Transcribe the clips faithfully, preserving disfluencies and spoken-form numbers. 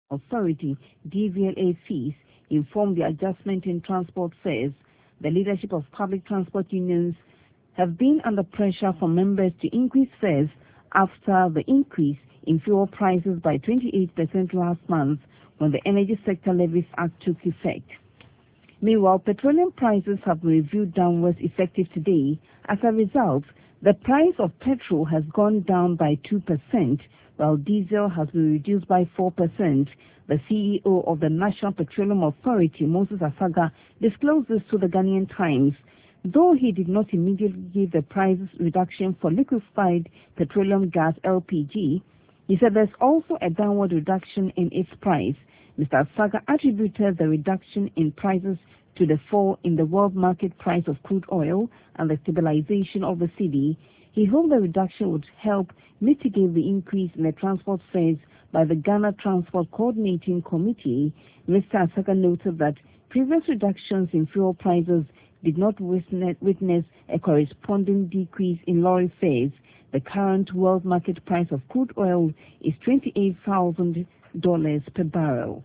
Authority D V L A fees informed the adjustment in transport fares. The leadership of public transport unions have been under pressure from members to increase fares after the increase in fuel prices by twenty-eight percent last month when the Energy Sector Levies Act took effect. Meanwhile, petroleum prices have been reviewed downwards effective today. As a result, the price of petrol has gone down by two percent, while diesel has been reduced by four percent. The C E O of the National Petroleum Authority, Moses Asaga, disclosed this to the Ghanaian Times. Though he did not immediately give the price reduction for liquefied petroleum gas L P G, he said there's also a downward reduction in its price. Mister Asaga attributed the reduction in prices to the fall in the world market price of crude oil and the stabilization of the cedi. He hoped the reduction would help mitigate the increase in the transport fares by the Ghana Transport Coordinating Committee. Mister Asaga noted that previous reductions in fuel prices did not witness a corresponding decrease in lorry fares. The current world market price of crude oil is twenty-eight thousand dollars per barrel.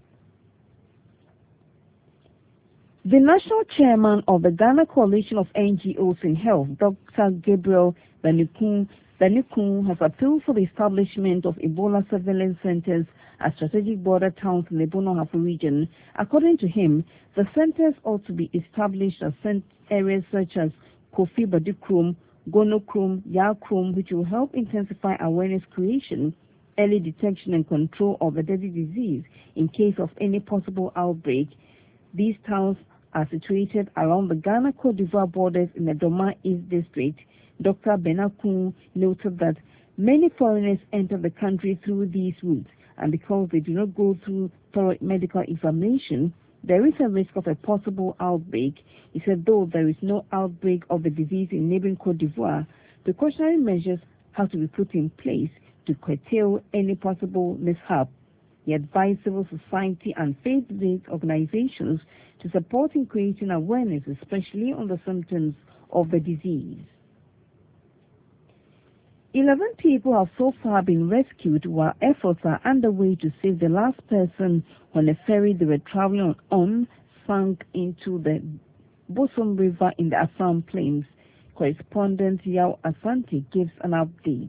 The national chairman of the Ghana Coalition of N G Os in Health, Doctor Gabriel Benukun, Benukun has appealed for the establishment of Ebola surveillance centers at strategic border towns in the Bono-Ahafo region. According to him, the centers ought to be established at areas such as Kofi Badikrum, Gonokrum, Yakrum, which will help intensify awareness creation, early detection and control of the deadly disease in case of any possible outbreak. These towns are situated around the Ghana-Cote d'Ivoire borders in the Doma East District. Doctor Benakun noted that many foreigners enter the country through these routes, and because they do not go through thorough medical examination, there is a risk of a possible outbreak. He said though there is no outbreak of the disease in neighboring Cote d'Ivoire, precautionary measures have to be put in place to curtail any possible mishap. He advised civil society and faith-based organizations to support in creating awareness, especially on the symptoms of the disease. Eleven people have so far been rescued while efforts are underway to save the last person when a ferry they were traveling on sank into the Bosom River in the Assam Plains. Correspondent Yao Asante gives an update.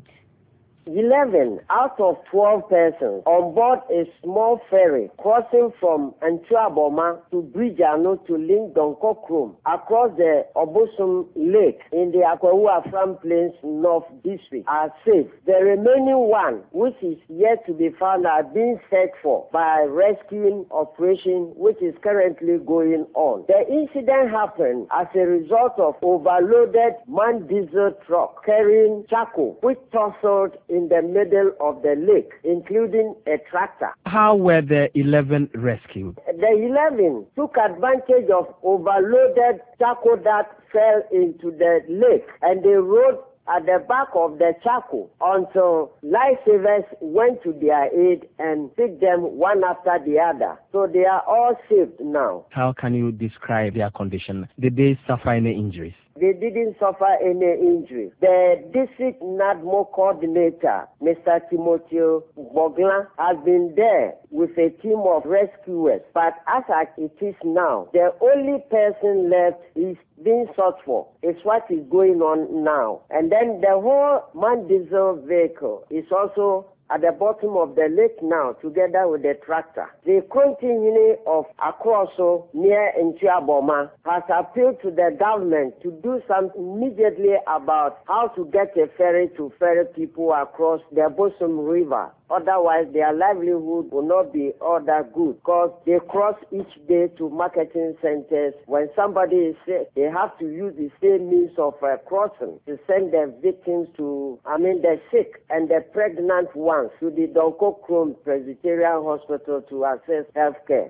eleven out of twelve persons on board a small ferry crossing from Antuaboma to Bridgeano to link Donkokrum across the Obosom Lake in the Akwawu Afram Plains North District are safe. The remaining one, which is yet to be found, are being searched for by rescuing operation which is currently going on. The incident happened as a result of overloaded man diesel truck carrying charcoal which tussled in the middle of the lake, including a tractor. How were the eleven rescued? The eleven took advantage of overloaded charcoal that fell into the lake, and they rode at the back of the charcoal until lifesavers went to their aid and picked them one after the other. So they are all saved now. How can you describe their condition? Did they suffer any injuries? They didn't suffer any injury. The district NADMO coordinator, Mister Timothy Boglan, has been there with a team of rescuers. But as it is now, the only person left is being sought for. It's what is going on now. And then the whole man diesel vehicle is also at the bottom of the lake now, together with the tractor. The Continue of Akroso near Ntuaboma has appealed to the government to do something immediately about how to get a ferry to ferry people across the Bosom River. Otherwise, their livelihood will not be all that good because they cross each day to marketing centers. When somebody is sick, they have to use the same means of uh, crossing to send their victims to, I mean, the sick and the pregnant ones to the Donkokrum Presbyterian Hospital to access health care.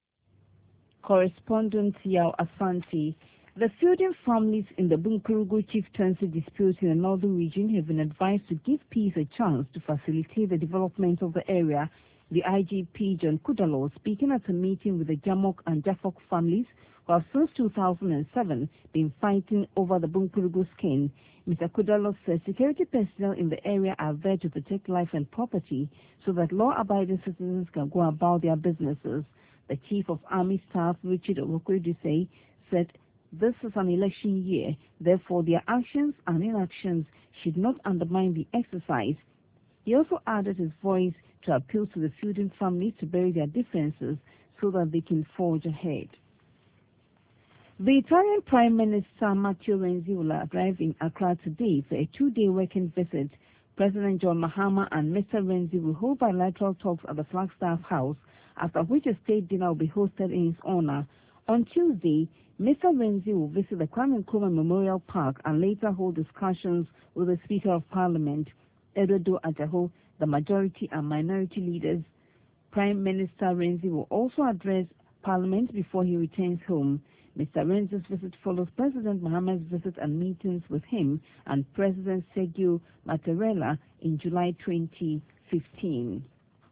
Correspondent Yao Asante. The feuding families in the Bunkurugu chieftaincy dispute in the northern region have been advised to give peace a chance to facilitate the development of the area. The I G P John Kudalo, speaking at a meeting with the Jamok and Jafok families who have since two thousand seven been fighting over the Bunkurugu skin, Mister Kudalo says security personnel in the area are there to protect life and property so that law-abiding citizens can go about their businesses. The Chief of Army Staff, Richard Owokoduse, said this is an election year, therefore their actions and inactions should not undermine the exercise. He also added his voice to appeal to the feuding families to bury their differences so that they can forge ahead. The Italian Prime Minister Matteo Renzi will arrive in Accra today for a two-day working visit. President John Mahama and Mister Renzi will hold bilateral talks at the Flagstaff House, after which a state dinner will be hosted in his honor. On Tuesday, Mister Renzi will visit the Kwame Nkrumah Memorial Park and later hold discussions with the Speaker of Parliament, Eduardo Ajaho, the majority and minority leaders. Prime Minister Renzi will also address Parliament before he returns home. Mister Renzi's visit follows President Mahama's visit and meetings with him and President Sergio Mattarella in July twenty fifteen.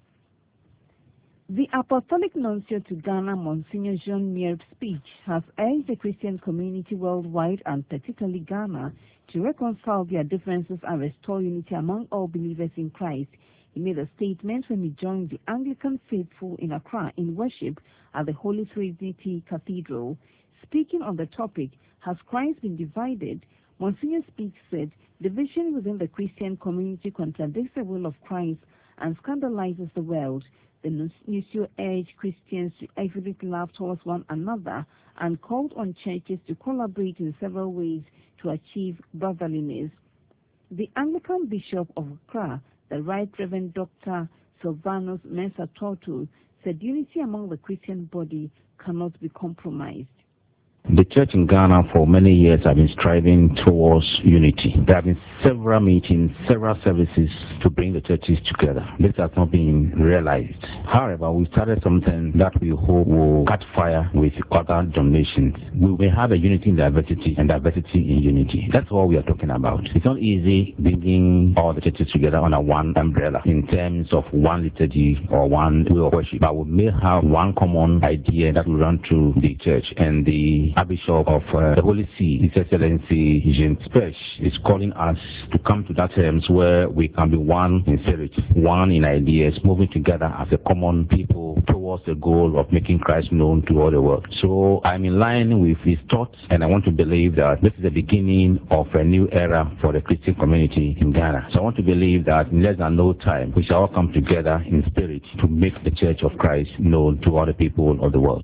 The Apostolic Nuncio to Ghana, Monsignor Jean Mier's speech has urged the Christian community worldwide and particularly Ghana to reconcile their differences and restore unity among all believers in Christ. He made a statement when he joined the Anglican faithful in Accra in worship at the Holy Trinity Cathedral. Speaking on the topic, Has Christ Been Divided? Monsignor Speaks said, division within the Christian community contradicts the will of Christ and scandalizes the world. The Nuncio urged Christians to exhibit love towards one another and called on churches to collaborate in several ways to achieve brotherliness. The Anglican Bishop of Accra, the Right Reverend Doctor Silvanus Mensah Tortu, said unity among the Christian body cannot be compromised. The church in Ghana for many years have been striving towards unity. There have been several meetings, several services to bring the churches together. This has not been realized. However, we started something that we hope will catch fire with other denominations. We may have a unity in diversity and diversity in unity. That's what we are talking about. It's not easy bringing all the churches together under one umbrella in terms of one liturgy or one way of worship. But we may have one common idea that will run through the church, and the Archbishop of uh, the Holy See, His Excellency Jean Spesh, is calling us to come to that terms where we can be one in spirit, one in ideas, moving together as a common people towards the goal of making Christ known to all the world. So I'm in line with his thoughts, and I want to believe that this is the beginning of a new era for the Christian community in Ghana. So I want to believe that in less than no time, we shall all come together in spirit to make the Church of Christ known to all the people of the world.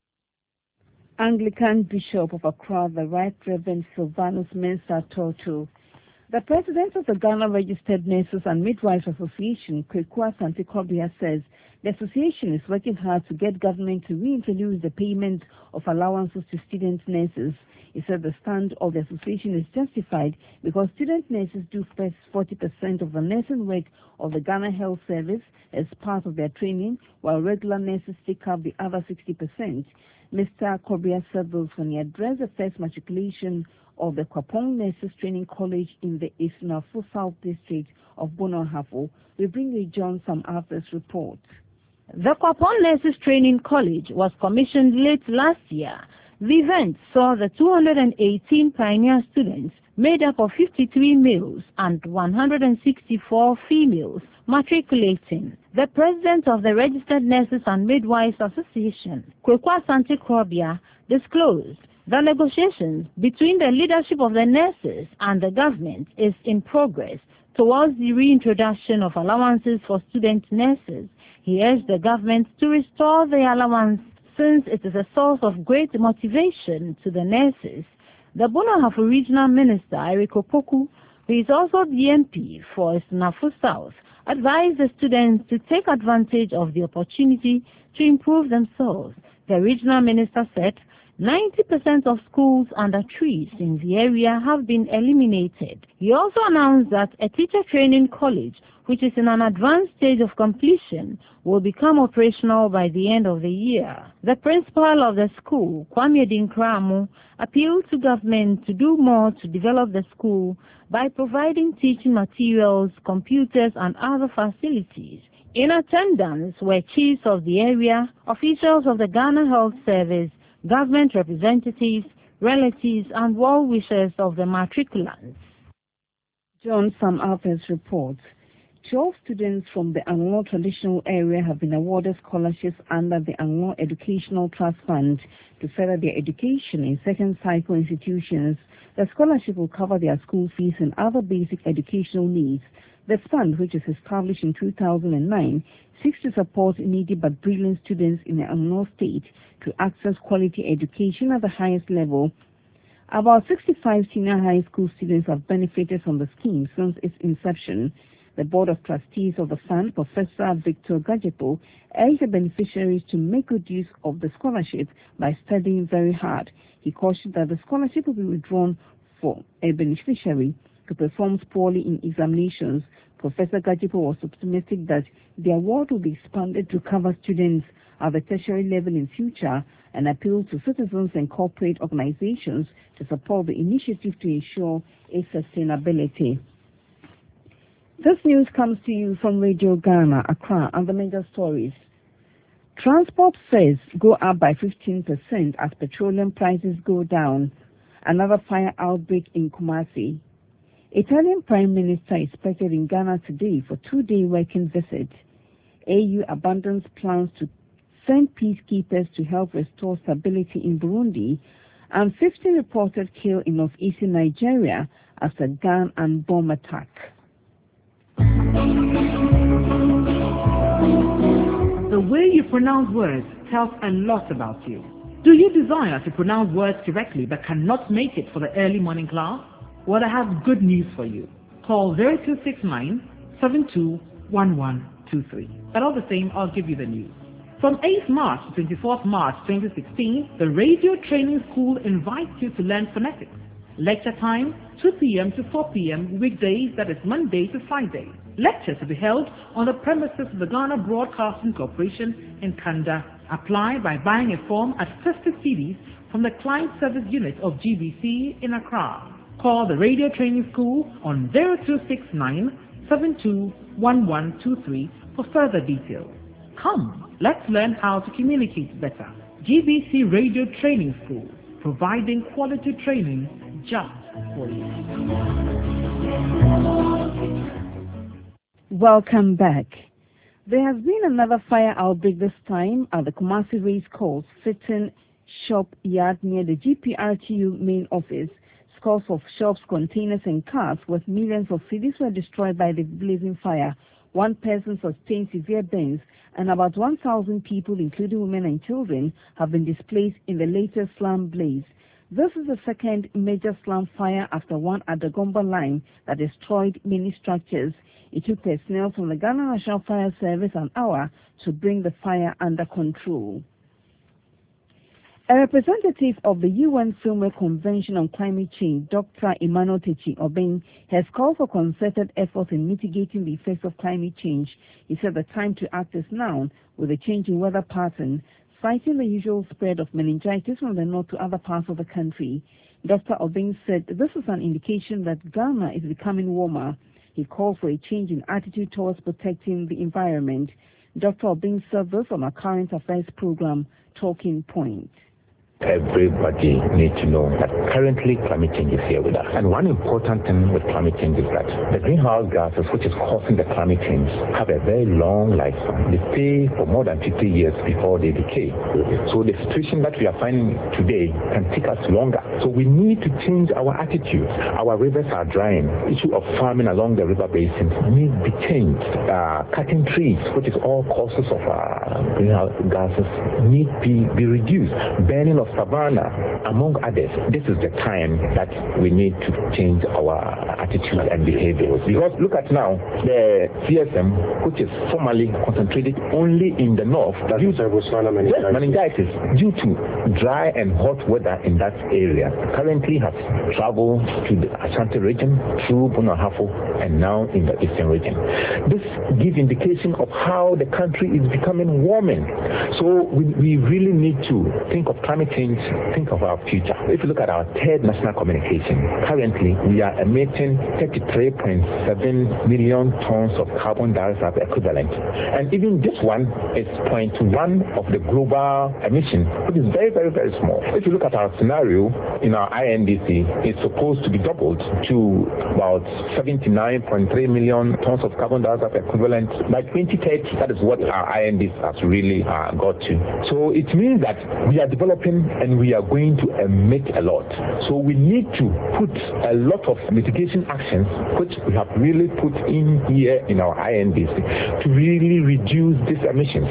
Anglican Bishop of Accra, the Right Reverend Silvanus Mensah Tortu. The President of the Ghana Registered Nurses and Midwives Association, Kwekwa Santi-Kobia, says the association is working hard to get government to reintroduce the payment of allowances to student nurses. He said the stand of the association is justified because student nurses do first forty percent of the nursing work of the Ghana Health Service as part of their training, while regular nurses take up the other sixty percent. Mister Kobia said this when he addressed the first matriculation of the Kwapong Nurses Training College in the Esunafu South District of Bono-Hafo. We bring you John Sam Arthur's report. The Kwapong Nurses Training College was commissioned late last year. The event saw the two hundred eighteen pioneer students, made up of fifty-three males and one hundred sixty-four females, matriculating. The president of the Registered Nurses and Midwives Association, Kwekwa Santi-Kobia, disclosed the negotiations between the leadership of the nurses and the government is in progress towards the reintroduction of allowances for student nurses. He urged the government to restore the allowance since it is a source of great motivation to the nurses. The Bono-Hafo Regional Minister, Eric Opoku, who is also the M P for Esunafu South, advised the students to take advantage of the opportunity to improve themselves. The regional minister said ninety percent of schools under trees in the area have been eliminated. He also announced that a teacher training college, which is in an advanced stage of completion, will become operational by the end of the year. The principal of the school, Kwame Dinkramu, appealed to government to do more to develop the school by providing teaching materials, computers, and other facilities. In attendance were chiefs of the area, officials of the Ghana Health Service, government representatives, relatives, and well-wishers of the matriculants. John Sam Alpes reports. twelve students from the Anglo traditional area have been awarded scholarships under the Anglo Educational Trust Fund to further their education in second cycle institutions. The scholarship will cover their school fees and other basic educational needs. The fund, which was established in two thousand nine, seeks to support needy but brilliant students in the Anglo state to access quality education at the highest level. About sixty-five senior high school students have benefited from the scheme since its inception. The Board of Trustees of the fund, Professor Victor Gajepo, urged the beneficiaries to make good use of the scholarship by studying very hard. He cautioned that the scholarship will be withdrawn for a beneficiary who performs poorly in examinations. Professor Gajepo was optimistic that the award will be expanded to cover students at the tertiary level in future and appeal to citizens and corporate organizations to support the initiative to ensure its sustainability. This news comes to you from Radio Ghana, Accra, and the major stories. Transport fares go up by fifteen percent as petroleum prices go down. Another fire outbreak in Kumasi. Italian Prime Minister is expected in Ghana today for two-day working visit. A U abandons plans to send peacekeepers to help restore stability in Burundi, and fifty reported killed in northeastern Nigeria after gun and bomb attack. The way you pronounce words tells a lot about you. Do you desire to pronounce words correctly but cannot make it for the early morning class? Well, I have good news for you. Call zero two six nine, seven two one one two three. But all the same, I'll give you the news. From eighth March to twenty-fourth March twenty sixteen, the Radio Training School invites you to learn phonetics. Lecture time, two p m to four p m weekdays, that is Monday to Friday. Lectures will be held on the premises of the Ghana Broadcasting Corporation in Kanda. Apply by buying a form at fifty cedis from the Client Service Unit of G B C in Accra. Call the Radio Training School on zero two six nine, seven two one one two three for further details. Come, let's learn how to communicate better. G B C Radio Training School, providing quality training just for you. Welcome back. There has been another fire outbreak, this time at the Kumasi Race Course Fitting Shop Yard near the G P R T U main office. Scores of shops, containers and cars worth millions of cedis were destroyed by the blazing fire. One person sustained severe burns, and about one thousand people, including women and children, have been displaced in the latest slum blaze. This is the second major slum fire after one at the Gomba line that destroyed many structures. It took personnel from the Ghana National Fire Service an hour to bring the fire under control. A representative of the U N Framework Convention on Climate Change, Doctor Emmanuel Techi Obeng, has called for concerted efforts in mitigating the effects of climate change. He said the time to act is now, with a change in weather pattern, citing the usual spread of meningitis from the north to other parts of the country. Doctor Obeng said this is an indication that Ghana is becoming warmer. He called for a change in attitude towards protecting the environment. Doctor Obeng said this on our current affairs program, Talking Point. Everybody needs to know that currently climate change is here with us. And one important thing with climate change is that the greenhouse gases which is causing the climate change have a very long lifespan. They stay for more than fifty years before they decay. So the situation that we are finding today can take us longer. So we need to change our attitude. Our rivers are drying. The issue of farming along the river basins needs to be changed. Uh, cutting trees, which is all causes of uh, greenhouse gases, need to be, be reduced. Burning of savannah, among others. This is the time that we need to change our attitude and behavior. Because look at now, the C S M, which is formerly concentrated only in the north, due to meningitis. Yes, meningitis, due to dry and hot weather in that area, currently has traveled to the Ashanti region, through Bunahafo, and now in the eastern region. This gives indication of how the country is becoming warming. So we, we really need to think of climate change, think of our future. If you look at our third national communication, currently we are emitting thirty-three point seven million tons of carbon dioxide equivalent. And even this one is zero point one of the global emission, which is very, very, very small. If you look at our scenario in our I N D C, it's supposed to be doubled to about seventy-nine point three million tons of carbon dioxide equivalent by twenty thirty. That is what our I N D C has really uh, got to. So it means that we are developing and we are going to emit a lot. So we need to put a lot of mitigation actions, which we have really put in here in our I N D C, to really reduce these emissions.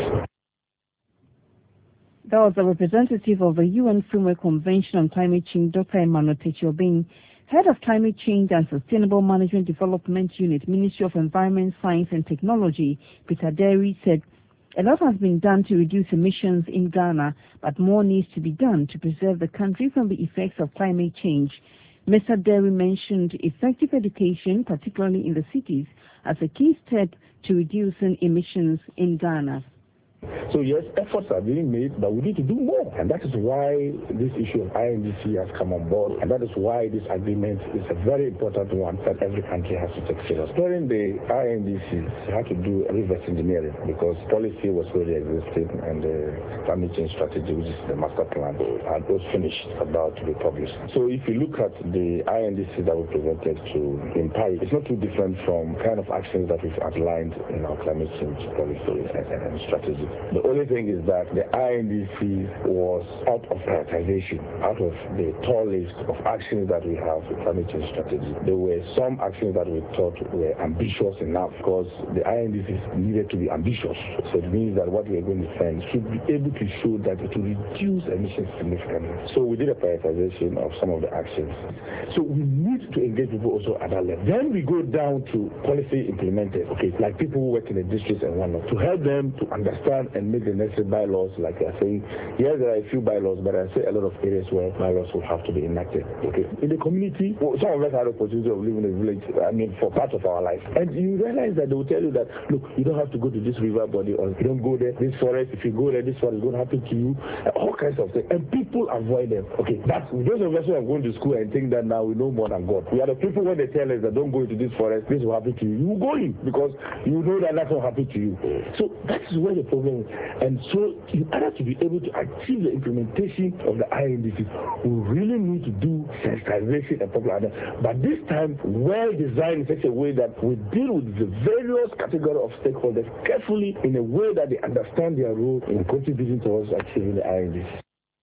That was the representative of the U N Framework Convention on Climate Change, Doctor Emmanuel Techiobin, Head of Climate Change and Sustainable Management Development Unit, Ministry of Environment, Science and Technology, Peter Derry, said a lot has been done to reduce emissions in Ghana, but more needs to be done to preserve the country from the effects of climate change. Mister Derry mentioned effective education, particularly in the cities, as a key step to reducing emissions in Ghana. So yes, efforts are being made, but we need to do more. And that is why this issue of I N D C has come on board. And that is why this agreement is a very important one that every country has to take seriously. During the I N D C, you had to do reverse engineering because policy was already existing and the climate change strategy, which is the master plan, and was finished, about to be published. So if you look at the I N D C that we presented to in Paris, it's not too different from kind of actions that we've outlined in our climate change policy and, and strategy. The only thing is that the I N D C was out of prioritization, out of the tall list of actions that we have for climate change strategy. There were some actions that we thought were ambitious enough because the I N D C needed to be ambitious. So it means that what we are going to send should be able to show that it will reduce emissions significantly. So we did a prioritization of some of the actions. So we need to engage people also at that level. Then we go down to policy implemented, okay, like people who work in the districts and whatnot, to help them to understand and make the necessary bylaws, like I say. Yes, there are a few bylaws, but I say a lot of areas where bylaws will have to be enacted. Okay, in the community, well, some of us had the opportunity of living in a village, I mean, for part of our life. And you realize that they will tell you that, look, you don't have to go to this river body, or you don't go there, this forest, if you go there, this one is going to happen to you, all kinds of things. And people avoid them. Okay, that's those of us who are going to school and think that now we know more than God. We are the people when they tell us that don't go into this forest, this will happen to you. You go in because you know that that's what happened to you. So that is where the problem. And so in order to be able to achieve the implementation of the I N D C, we really need to do sensitization and popular awareness. But this time, well designed in such a way that we deal with the various categories of stakeholders carefully in a way that they understand their role in contributing towards achieving the I N D C.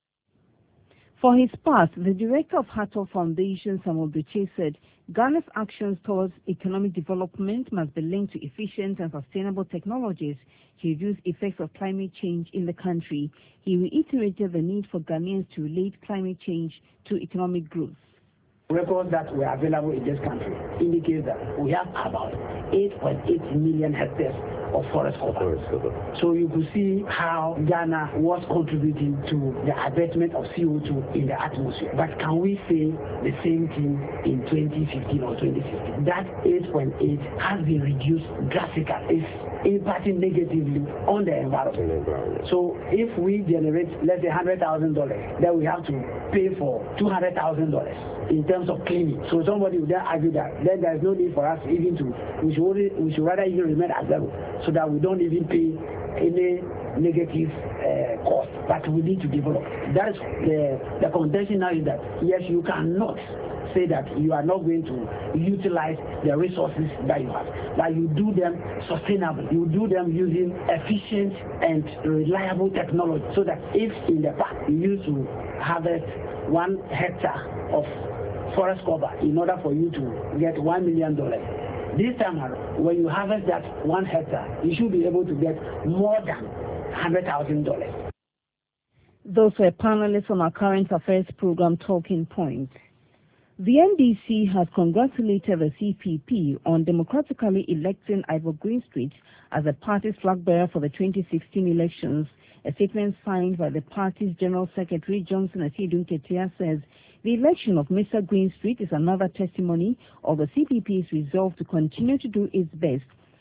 For his part, the director of Hatto Foundation, Samuel Duche, said Ghana's actions towards economic development must be linked to efficient and sustainable technologies to reduce effects of climate change in the country. He reiterated the need for Ghanaians to relate climate change to economic growth. Records that were available in this country indicate that we have about eight point eight million hectares of forest cover. So you could see how Ghana was contributing to the abatement of C O two in the atmosphere. But can we say the same thing in twenty fifteen or twenty sixteen? That eight point eight has been reduced drastically. It's impacting negatively on the environment. So if we generate, let's say, one hundred thousand dollars, then we have to pay for two hundred thousand dollars in terms of cleaning. So somebody would then argue that then there is no need for us even to, we should, only, we should rather even remain at zero so that we don't even pay any negative uh, cost, but we need to develop. That is the, the contention now is that, yes, you cannot say that you are not going to utilize the resources that you have, but you do them sustainably. You do them using efficient and reliable technology so that if in the past you used to harvest one hectare of forest cover in order for you to get one million dollars, this time around, when you harvest that one hectare, you should be able to get more than one hundred thousand dollars. Those were panelists on our current affairs program Talking Point. The N D C has congratulated the C P P on democratically electing Ivor Greenstreet as the party's flag bearer for the twenty sixteen elections. A statement signed by the party's General Secretary Johnson Asiedu Nketia says the election of Mister Greenstreet is another testimony of the C P P's resolve to continue to do its best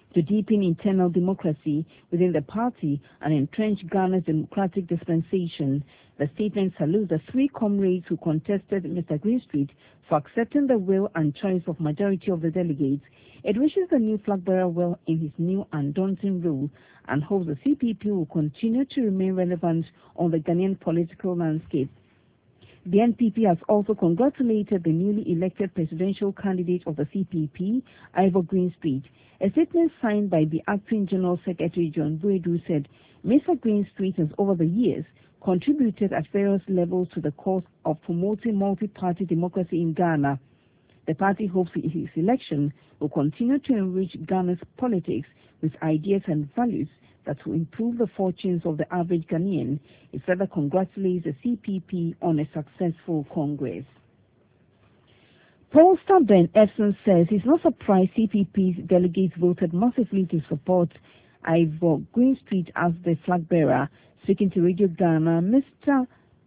to deepen internal democracy within the party and entrench Ghana's democratic dispensation. The statement salutes the three comrades who contested Mister Greenstreet for accepting the will and choice of majority of the delegates. It wishes the new flag bearer well in his new and daunting role and hopes the C P P will continue to remain relevant on the Ghanaian political landscape. The N P P has also congratulated the newly elected presidential candidate of the C P P, Ivor Greenstreet. A statement signed by the Acting General Secretary John Boadu said, Mister Greenstreet has over the years contributed at various levels to the cause of promoting multi-party democracy in Ghana. The party hopes his election will continue to enrich Ghana's politics with ideas and values that will improve the fortunes of the average Ghanaian. It further congratulates the C P P on a successful Congress. Pollster Ben Epson says he's not surprised C P P's delegates voted massively to support Ivor Greenstreet as the flag bearer. Speaking to Radio Ghana, Mister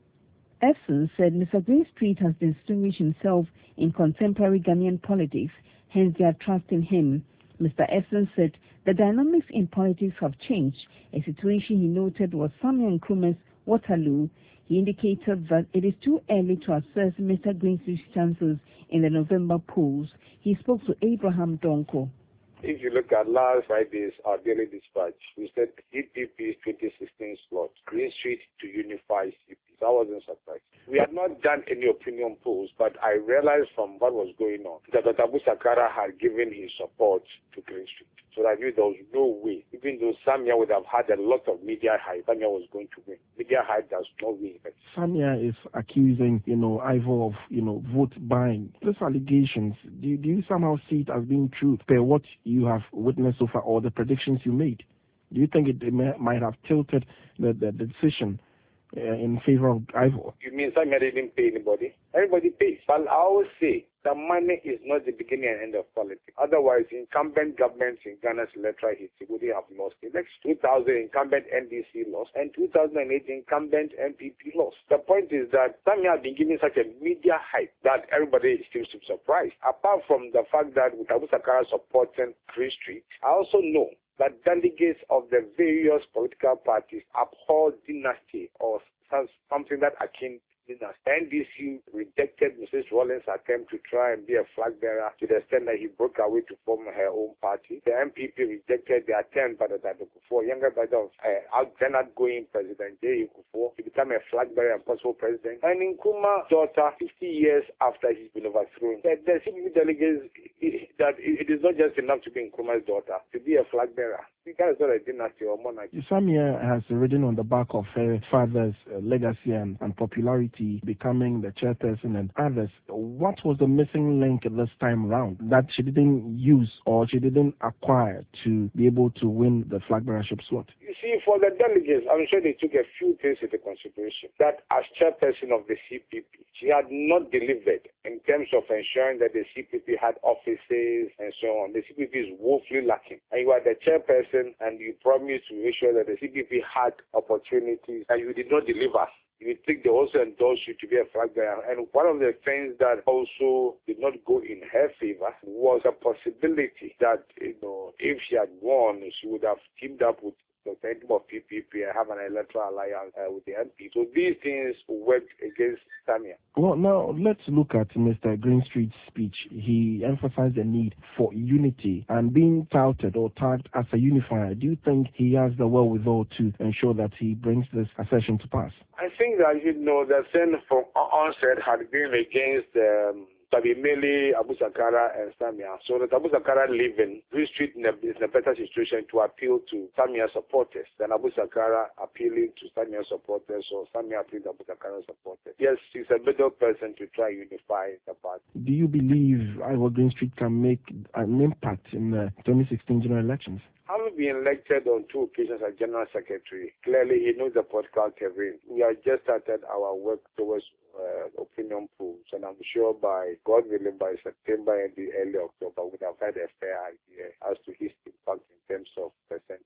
Epson said Mister Greenstreet has distinguished himself in contemporary Ghanaian politics, hence they are trusting him. Mister Epson said the dynamics in politics have changed, a situation he noted was Samuel Nkrumah's Waterloo. He indicated that it is too early to assess Mister Greenstreet's chances in the November polls. He spoke to Abraham Donko. If you look at last Friday's our daily dispatch, we said C P P's twenty sixteen slot, Greenstreet to unify C P P. So I wasn't surprised. We had not done any opinion polls, but I realized from what was going on that Doctor Abu Sakara had given his support to Greenstreet. So I knew there was no way, even though Samia would have had a lot of media hype, Samia was going to win. Media hype does not win. Samia is accusing, you know, Ivor of, you know, vote buying. These allegations, do you, do you somehow see it as being true per what you have witnessed so far or the predictions you made? Do you think it, it may, might have tilted the, the, the decision uh, in favor of Ivor? You mean Samia didn't pay anybody? Everybody pays. But I always say, the money is not the beginning and end of politics. Otherwise, incumbent governments in Ghana's electoral history would have lost elections. two thousand, incumbent N D C lost, and two thousand eight, incumbent N P P lost. The point is that Samia has been given such a media hype that everybody seems to be surprised. Apart from the fact that with Abu Sakara supporting Greenstreet, I also know that delegates of the various political parties uphold dynasty or something that akin N D C rejected Missus Rawlings' attempt to try and be a flag bearer to the extent that he broke away to form her own party. The M P P rejected the attempt by the Dado Kufuor, younger brother of uh, then outgoing President J. Kufuor, to become a flag bearer and possible president. And Nkrumah's daughter, fifty years after he's been overthrown, the, the C P P delegates that it is not just enough to be Nkrumah's daughter, to be a flag bearer. That is not a dynasty or monarchy. Samia has ridden on the back of her father's uh, legacy and, and popularity, becoming the chairperson and others. What was the missing link this time round that she didn't use or she didn't acquire to be able to win the flag bearership slot? You see, for the delegates, I'm sure they took a few things into consideration. That as chairperson of the C P P, she had not delivered in terms of ensuring that the C P P had offices and so on. The C P P is woefully lacking. And you are the chairperson and you promised to make sure that the C P P had opportunities and you did not deliver. You think they also endorsed you to be a flag bearer. And one of the things that also did not go in her favor was a possibility that, you know, if she had won, she would have teamed up with the team of P P P and have an electoral alliance uh, with the M P. So these things worked against Samia. Well, now let's look at Mister Greenstreet's speech. He emphasized the need for unity and being touted or tagged as a unifier. Do you think he has the wherewithal to ensure that he brings this assertion to pass? I think that, you know, the thing from onset had been against um, Tabimele, Abu Sakara, and Samia. So that Abu Sakara leaving, Greenstreet is in a better situation to appeal to Samia supporters than Abu Sakara appealing to Samia supporters or Samia appealing to Abu Sakara supporters. Yes, he's a middle person to try to unify the party. Do you believe Ivor Greenstreet can make an impact in the twenty sixteen general elections? Having been elected on two occasions as General Secretary, clearly he knows the political terrain. We have just started our work towards uh, opinion polls, and I'm sure by, God willing, by September and the early October, we would have had a fair idea as to his impact in terms of percentage.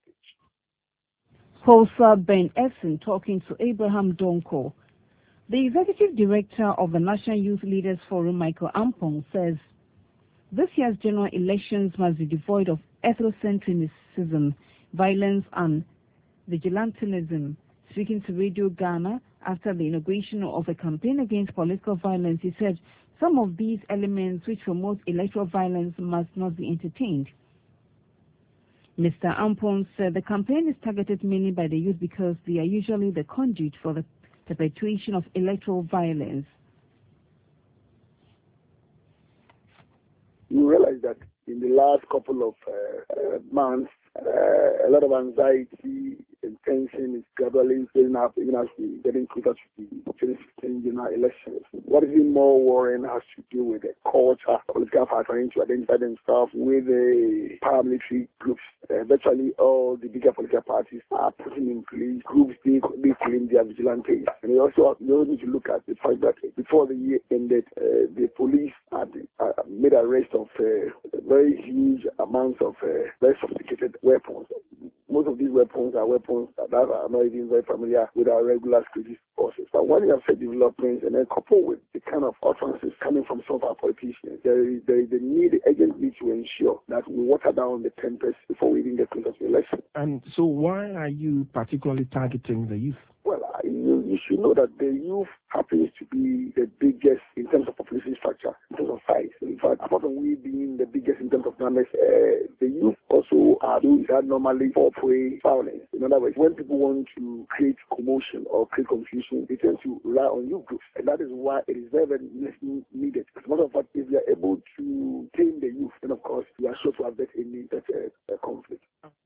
Pollster Ben Epson talking to Abraham Donko. The Executive Director of the National Youth Leaders Forum, Michael Ampong, says this year's general elections must be devoid of ethnocentrism, violence and vigilantism. Speaking to Radio Ghana after the inauguration of a campaign against political violence, he said some of these elements which promote electoral violence must not be entertained. Mister Ampong said the campaign is targeted mainly by the youth because they are usually the conduit for the perpetuation of electoral violence. You realize that in the last couple of uh, uh, months, uh, a lot of anxiety and tension is gradually building up even as we getting closer to the twenty sixteen general elections. What is even more worrying has to do with the culture of political parties trying to identify themselves with the paramilitary groups. Uh, virtually all the bigger political parties are putting in place groups they, they claim they are vigilantes. And we also, we also need to look at the fact that before the year ended, uh, the police had uh, made arrest of uh, very huge amounts of uh, very sophisticated weapons. Most of these weapons are weapons that are not even very familiar with our regular security forces. But when you have said developments and then coupled with the kind of utterances coming from some of our politicians, there is, there is a need, urgent need to ensure that we water down the tempest before we even get closer to the election. And so why are you particularly targeting the youth? Well, you, you should know that the youth happens to be the biggest in terms of population structure, in terms of size. In fact, apart from we being the biggest in terms of numbers, uh, the youth also are those that normally fall prey violence. In other words, when people want to create commotion or create confusion, they tend to rely on youth groups. And that is why it is very, very needed. As a matter of fact, if we are able to tame the youth, then of course we are sure to avert any such uh, conflict.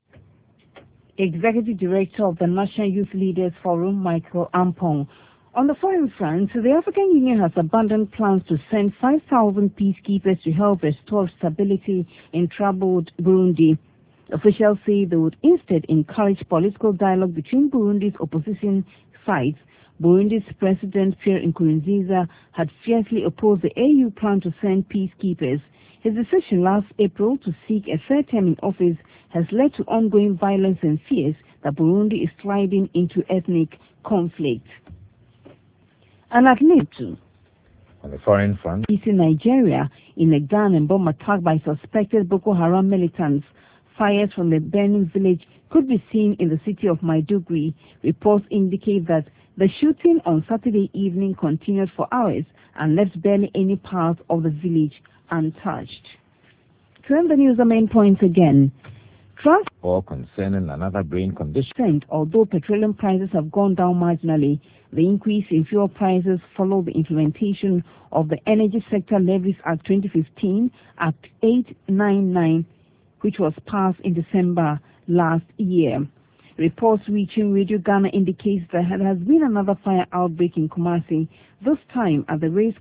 Executive Director of the National Youth Leaders Forum, Michael Ampong. On the foreign front, the African Union has abandoned plans to send five thousand peacekeepers to help restore stability in troubled Burundi. Officials say they would instead encourage political dialogue between Burundi's opposition sides. Burundi's President Pierre Nkurunziza had fiercely opposed the A U plan to send peacekeepers. His decision last April to seek a third term in office has led to ongoing violence and fears that Burundi is sliding into ethnic conflict. And at Liptu, on the foreign front, in Nigeria, in a gun and bomb attack by suspected Boko Haram militants, fires from the burning village could be seen in the city of Maiduguri. Reports indicate that the shooting on Saturday evening continued for hours and left barely any part of the village untouched. To end the news, the main points again. Trust or concerning another brain condition. Although petroleum prices have gone down marginally, the increase in fuel prices followed the implementation of the Energy Sector Levies Act twenty fifteen, Act eight ninety-nine, which was passed in December last year. Reports reaching Radio Ghana indicates that there has been another fire outbreak in Kumasi, this time at the race